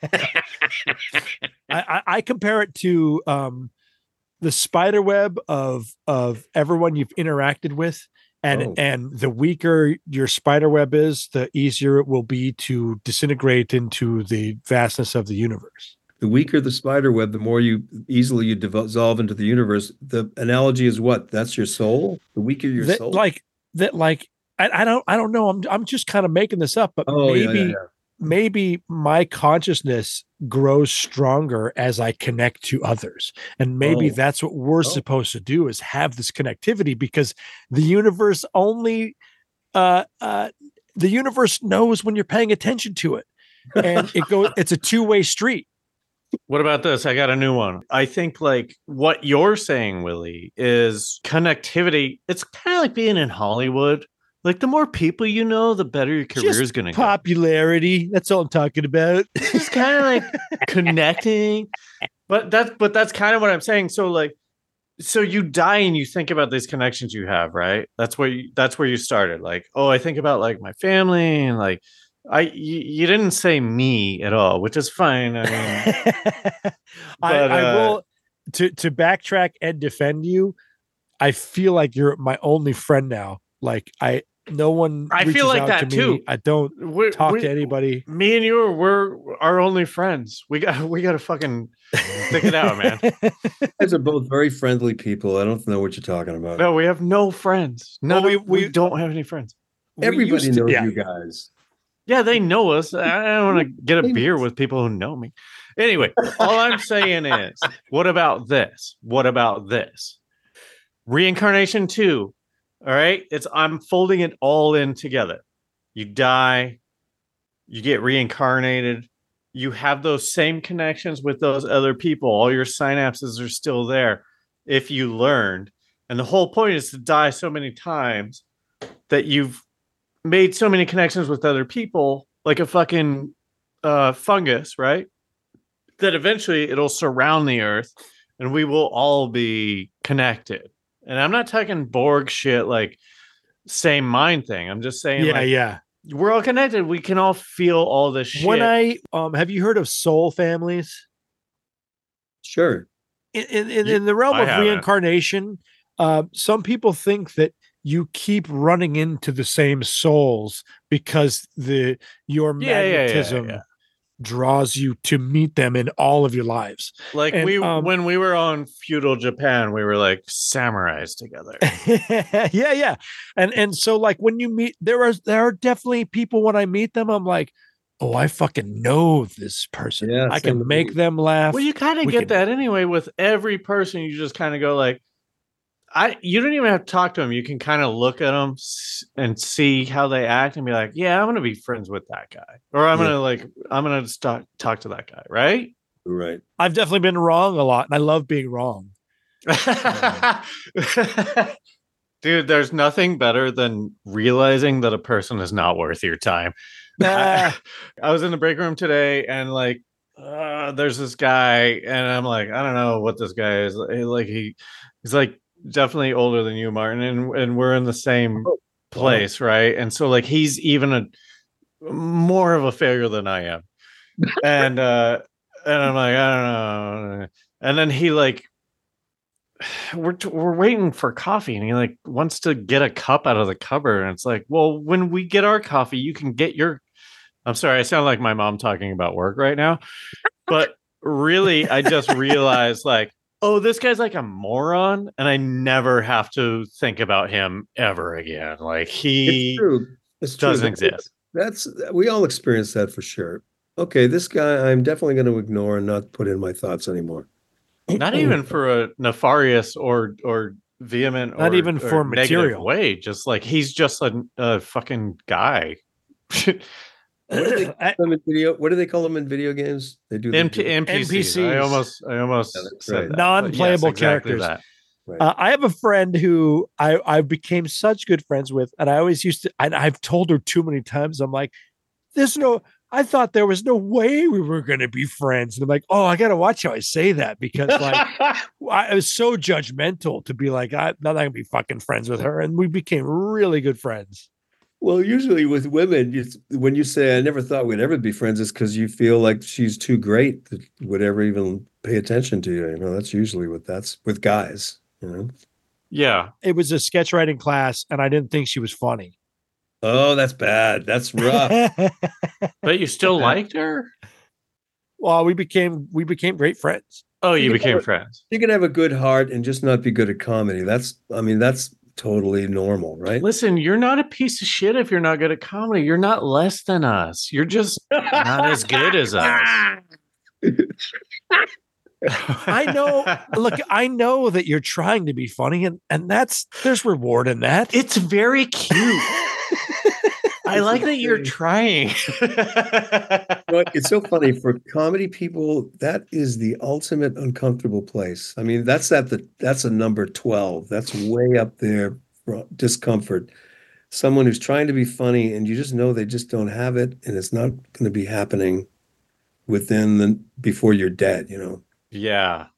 I compare it to the spider web of everyone you've interacted with. And the weaker your spider web is, the easier it will be to disintegrate into the vastness of the universe. The weaker the spider web, the more easily you dissolve into the universe. The analogy is what? That's your soul. The weaker your soul. I don't know. I'm just kind of making this up, but maybe my consciousness grows stronger as I connect to others. And maybe that's what we're supposed to do, is have this connectivity, because the universe only, the universe knows when you're paying attention to it, and it's a two-way street. What about this? I got a new one. I think like what you're saying, Willie, is connectivity. It's kind of like being in Hollywood. Like the more people you know, the better your career is going to go. Popularity. That's all I'm talking about. It's kind of like connecting. But that's kind of what I'm saying. So you die and you think about these connections you have, right? That's where you started. Like, oh, I think about like my family, and like you didn't say me at all, which is fine. I mean, I will to backtrack and defend you. I feel like you're my only friend now. Like no one. I feel like that too. I don't talk to anybody. Me and you, we're our only friends. We got to fucking stick it out, man. You guys are both very friendly people. I don't know what you're talking about. No, we have no friends. No, we don't have any friends. Everybody knows you guys. Yeah, they know us. I don't want to get a beer with people who know me. Anyway, all I'm saying is, what about this? What about this? Reincarnation 2. All right. I'm folding it all in together. You die, you get reincarnated, you have those same connections with those other people. All your synapses are still there if you learned. And the whole point is to die so many times that you've made so many connections with other people, like a fucking fungus, right? That eventually it'll surround the earth and we will all be connected. And I'm not talking Borg shit like same mind thing. I'm just saying, yeah. We're all connected. We can all feel all this shit. When have you heard of soul families? Sure. In the realm of reincarnation, some people think that you keep running into the same souls because your magnetism draws you to meet them in all of your lives. Like when we were on feudal Japan, we were like samurais together. yeah. And so like when you meet, there are definitely people when I meet them, I'm like, oh, I fucking know this person. Yeah, I can make them laugh. Well, you kind of get that anyway with every person. You just kind of go like, you don't even have to talk to them. You can kind of look at them and see how they act and be like, yeah, I'm going to be friends with that guy. Or I'm going to talk to that guy. Right. Right. I've definitely been wrong a lot and I love being wrong. Dude, there's nothing better than realizing that a person is not worth your time. I was in the break room today and like, there's this guy and I'm like, I don't know what this guy is. Like he's like, definitely older than you, Martin, and we're in the same place, right? And so like he's even a more of a failure than I am. And I'm like, I don't know. And then he like we're waiting for coffee and he like wants to get a cup out of the cupboard. And it's like, well, when we get our coffee, you can get your I'm sorry, I sound like my mom talking about work right now. But really, I just realized like, oh, this guy's like a moron, and I never have to think about him ever again. Like he doesn't exist. We all experience that for sure. Okay, this guy I'm definitely going to ignore and not put in my thoughts anymore. Not even for a nefarious or vehement, not even for material way. Just like he's just a fucking guy. What do they call them in video games? They do NPCs. I almost said that. Non-playable characters. Right. I have a friend who I became such good friends with, and I always used to. I've told her too many times. I'm like, I thought there was no way we were going to be friends, and I'm like, oh, I got to watch how I say that because like I was so judgmental to be like, I'm not going to be fucking friends with her, and we became really good friends. Well, usually with women, when you say I never thought we'd ever be friends, it's because you feel like she's too great that would ever even pay attention to you. You know, that's usually that's with guys, you know? Yeah. It was a sketch writing class and I didn't think she was funny. Oh, that's bad. That's rough. But you still liked her? Well, we became great friends. Oh, you became friends. You can have a good heart and just not be good at comedy. That's totally normal, right? Listen, you're not a piece of shit if you're not good at comedy. You're not less than us. You're just not as good as us. I know. Look, I know that you're trying to be funny, and there's reward in that. It's very cute. I like that you're trying. It's so funny for comedy people. That is the ultimate uncomfortable place. I mean, that's a number 12. That's way up there for discomfort. Someone who's trying to be funny and you just know they just don't have it, and it's not going to be happening before you're dead. You know. Yeah.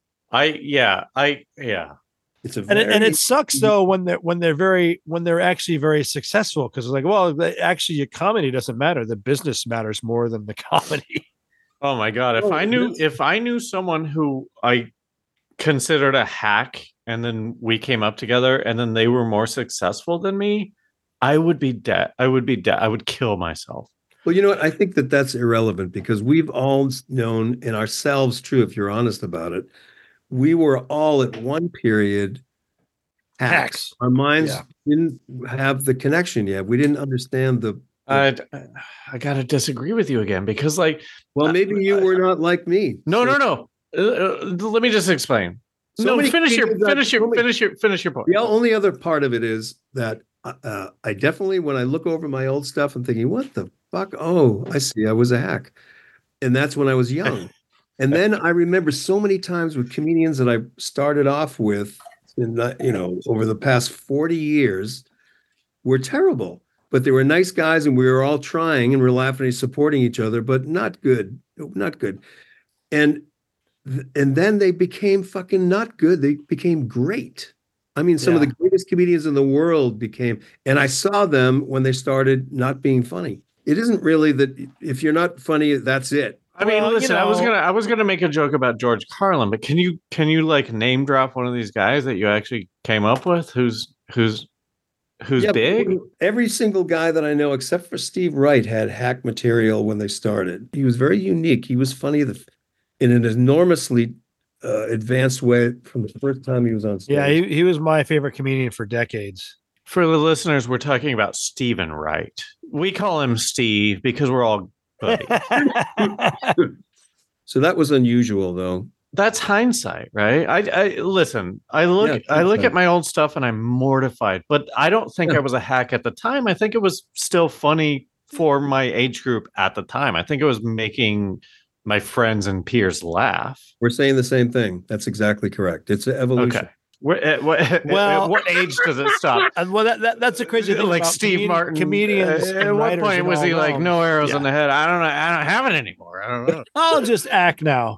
It's it sucks though when they're actually very successful because it's like, well, actually your comedy doesn't matter. The business matters more than the comedy. Oh my God. If I knew someone who I considered a hack and then we came up together and then they were more successful than me, I would be dead. I would kill myself. Well, you know what? I think that's irrelevant because we've all known in ourselves, true, if you're honest about it, we were all at one period hacks. Our minds didn't have the connection yet. We didn't understand the I gotta disagree with you again because, like, Well, maybe you were not like me. no, no. Let me just explain. So many finish your comedians finish your point. The only other part of it is that I definitely, when I look over my old stuff, I'm thinking, what the fuck? Oh, I see. I was a hack. And that's when I was young. And then I remember so many times with comedians that I started off with, over the past 40 years, were terrible. But they were nice guys and we were all trying and we're laughing and supporting each other, but not good. Not good. And then they became fucking not good. They became great. I mean, some of the greatest comedians in the world became, and I saw them when they started not being funny. It isn't really that if you're not funny, that's it. I mean, listen, I was gonna make a joke about George Carlin, but can you like name drop one of these guys that you actually came up with who's big? Every single guy that I know, except for Steve Wright, had hack material when they started. He was very unique. He was funny in an enormously advanced way from the first time he was on stage. Yeah, he was my favorite comedian for decades. For the listeners, we're talking about Stephen Wright. We call him Steve because we're all buddies. So that was unusual, though. That's hindsight, right? I listen. I look at my old stuff and I'm mortified, but I don't think I was a hack at the time. I think it was still funny for my age group at the time. I think it was making my friends and peers laugh. We're saying the same thing. That's exactly correct. It's an evolution. Okay. What age does it stop? Well, that's a crazy thing. Like Steve Martin, comedians. At what point was he like, no arrows in the head? I don't know. I don't have it anymore. I don't know. I'll just act now.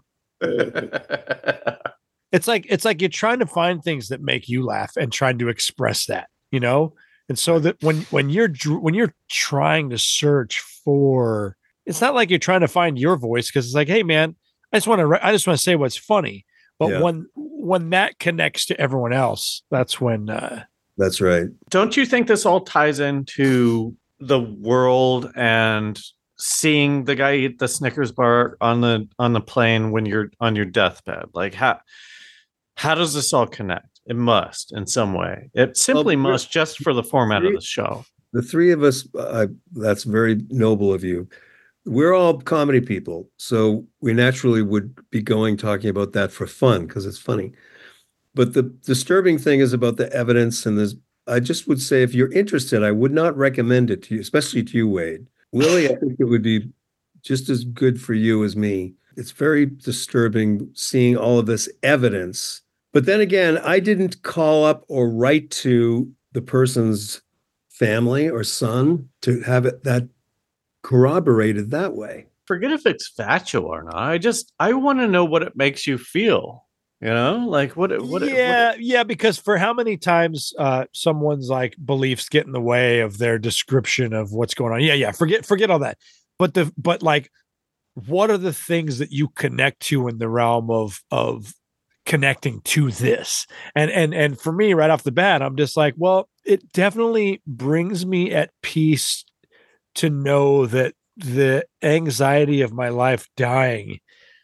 It's like you're trying to find things that make you laugh and trying to express that, and so that when you're trying to search for, it's not like you're trying to find your voice because it's like, hey man, I just want to say what's funny, but when that connects to everyone else, that's when that's right. Don't you think this all ties into the world and seeing the guy eat the Snickers bar on the plane when you're on your deathbed? Like how does this all connect? It must in some way. It simply must, just for the format of the show. The three of us, that's very noble of you. We're all comedy people, so we naturally would be talking about that for fun because it's funny. But the disturbing thing is about the evidence, and I just would say if you're interested, I would not recommend it to you, especially to you, Wade. Willie, I think it would be just as good for you as me. It's very disturbing seeing all of this evidence. But then again, I didn't call up or write to the person's family or son to have that corroborated that way. Forget if it's factual or not. I want to know what it makes you feel. Like what? Yeah. Because for how many times someone's like beliefs get in the way of their description of what's going on. Yeah. Forget all that. But like, what are the things that you connect to in the realm of connecting to this? And for me, right off the bat, I'm just like, well, it definitely brings me at peace to know that the anxiety of my life dying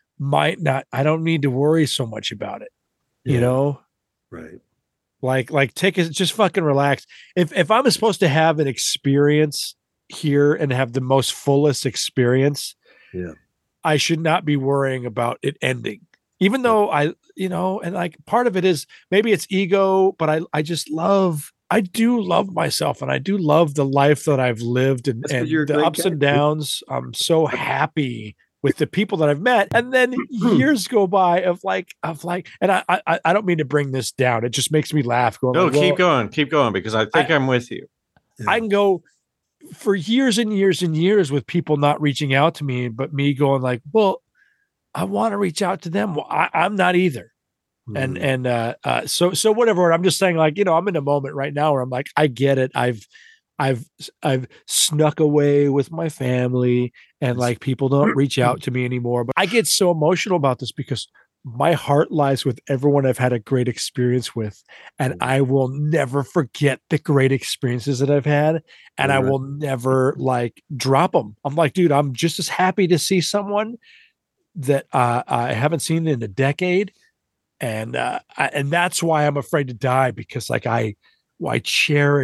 I don't need to worry so much about it, Right. Like just fucking relax. If I'm supposed to have an experience here and have the most fullest experience, I should not be worrying about it ending, even though and like part of it is maybe it's ego, but I do love myself and I do love the life that I've lived and the ups and downs. I'm so happy with the people that I've met. And then years go by of like, and I don't mean to bring this down. It just makes me laugh. Keep going because I think I'm with you. I can go for years and years and years with people not reaching out to me, but me going like, well, I want to reach out to them. Well, I'm not either. So whatever. I'm just saying, like, I'm in a moment right now where I'm like, I get it. I've snuck away with my family and like people don't reach out to me anymore. But I get so emotional about this because my heart lies with everyone I've had a great experience with. And I will never forget the great experiences that I've had. And I will never like drop them. I'm like, dude, I'm just as happy to see someone that I haven't seen in a decade. And that's why I'm afraid to die, because like I cherish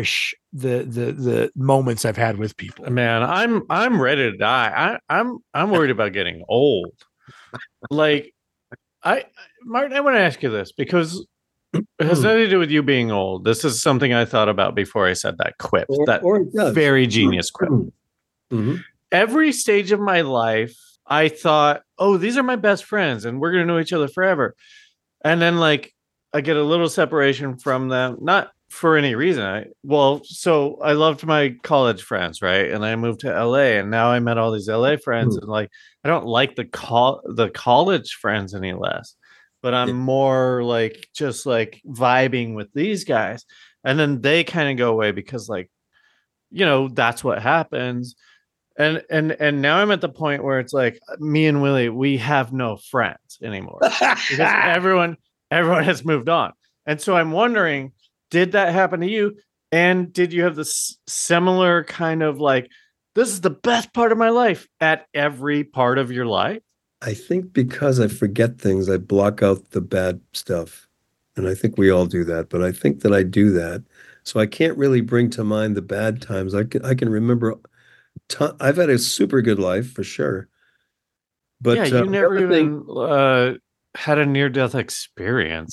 the moments I've had with people. Man, I'm ready to die. I'm worried about getting old. Like, Martin, I want to ask you this because it has nothing to do with you being old. This is something I thought about before I said that quip. That very genius quip. Mm-hmm. Every stage of my life, I thought, oh, these are my best friends and we're going to know each other forever. And then, like, I get a little separation from them, not for any reason. So I loved my college friends, right? And I moved to LA, and now I met all these LA friends, and like I don't like the college friends any less, but I'm more like just like vibing with these guys, and then they kind of go away because, like, that's what happens. And now I'm at the point where it's like me and Willie, we have no friends anymore because everyone has moved on. And so I'm wondering, did that happen to you? And did you have this similar kind of like, this is the best part of my life at every part of your life? I think because I forget things, I block out the bad stuff. And I think we all do that, but I think that I do that. So I can't really bring to mind the bad times. I can remember I've had a super good life for sure. But yeah, you never even had a near-death experience.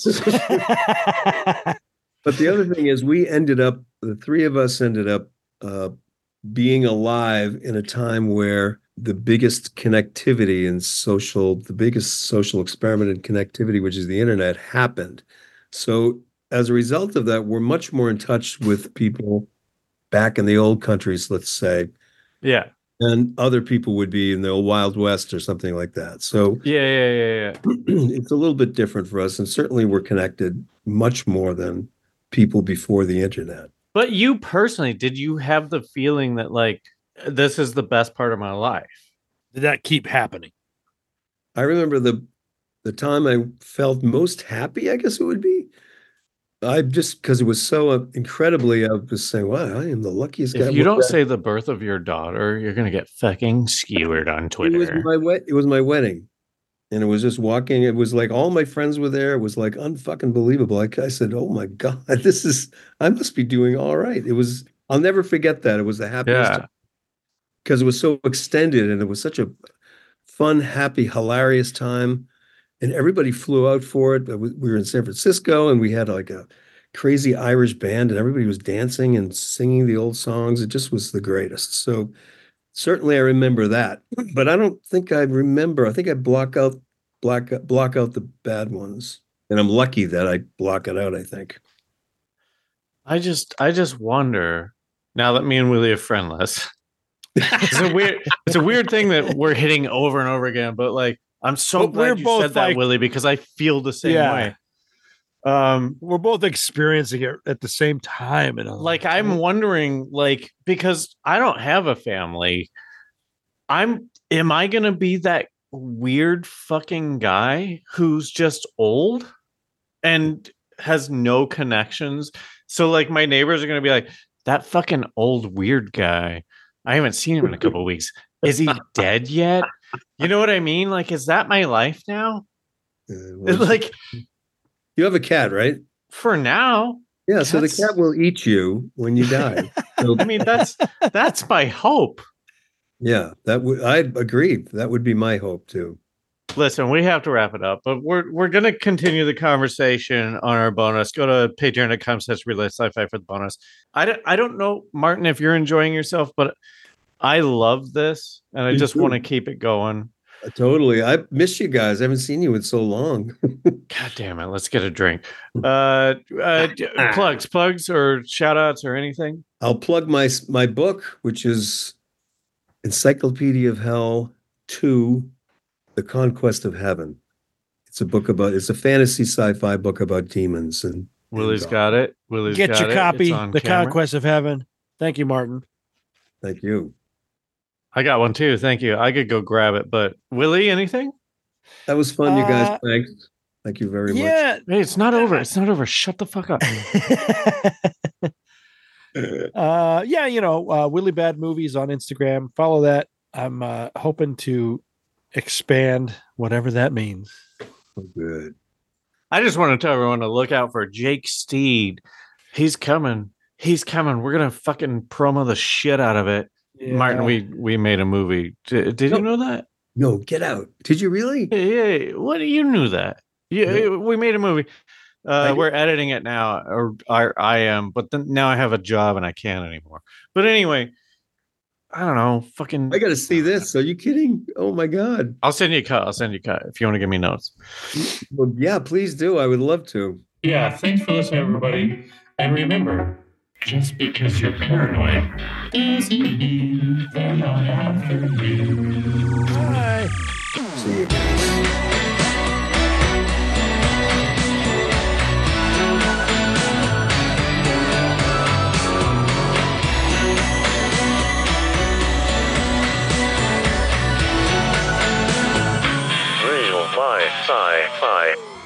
But the other thing is the three of us ended up being alive in a time where the biggest connectivity and the biggest social experiment in connectivity, which is the internet, happened. So as a result of that, we're much more in touch with people back in the old countries, let's say. Yeah. And other people would be in the old Wild West or something like that. So yeah. It's a little bit different for us. And certainly we're connected much more than people before the internet. But you personally, did you have the feeling that, like, this is the best part of my life? Did that keep happening? I remember the time I felt most happy, I guess it would be. Because it was so incredibly, I was saying, wow, I am the luckiest guy. If you don't say the birth of your daughter, you're going to get fucking skewered on Twitter. It was my wedding. And it was just walking. It was like all my friends were there. It was like unfucking believable. I said, oh my God, I must be doing all right. I'll never forget that. It was the happiest time. Because it was so extended and it was such a fun, happy, hilarious time. And everybody flew out for it. We were in San Francisco and we had like a crazy Irish band and everybody was dancing and singing the old songs. It just was the greatest. So certainly I remember that, but I don't think I remember. I think I block out the bad ones. And I'm lucky that I block it out, I think. I just wonder, now that me and Willie are friendless. It's a weird thing that we're hitting over and over again, but like, I'm so glad you said that, Willie, because I feel the same way. We're both experiencing it at the same time. And like, I'm wondering, like, because I don't have a family, am I going to be that weird fucking guy who's just old and has no connections? So like my neighbors are going to be like, that fucking old weird guy, I haven't seen him in a couple of weeks. Is he dead yet? You know what I mean? Like, is that my life now? Like, you have a cat, right? For now. Yeah, so the cat will eat you when you die. So, I mean, that's my hope. Yeah, I agree. That would be my hope too. Listen, we have to wrap it up, but we're going to continue the conversation on our bonus. Go to patreon.com/relay sci-fi for the bonus. I don't know, Martin, if you're enjoying yourself, but I love this and I just want to keep it going. Totally. I miss you guys. I haven't seen you in so long. God damn it. Let's get a drink. Plugs or shout outs or anything. I'll plug my book, which is Encyclopedia of Hell 2, The Conquest of Heaven. It's a fantasy sci-fi book about demons. And Willie's got it. Get your copy, The Conquest of Heaven. Thank you, Martin. Thank you. I got one too. Thank you. I could go grab it, but Willie, anything? That was fun, you guys. Thanks. Thank you very much. Hey, it's not over. It's not over. Shut the fuck up. Willie Bad Movies on Instagram. Follow that. I'm hoping to expand whatever that means. Oh, good. I just want to tell everyone to look out for Jake Steed. He's coming. he's coming. We're gonna fucking promo the shit out of it. Yeah. Martin, we made a movie. Did you know that? No, get out. Did you really? Yeah. What you knew that? Yeah, No. we made a movie. I did. We're editing it now, or I am, but then now I have a job and I can't anymore. But anyway, I don't know. Fucking. I got to see this. Are you kidding? Oh my God. I'll send you a cut. If you want to give me notes. Well, yeah, please do. I would love to. Yeah, thanks for listening, everybody. And remember, just because you're paranoid doesn't mean they're not after you. Bye. See you. Real life sci-fi.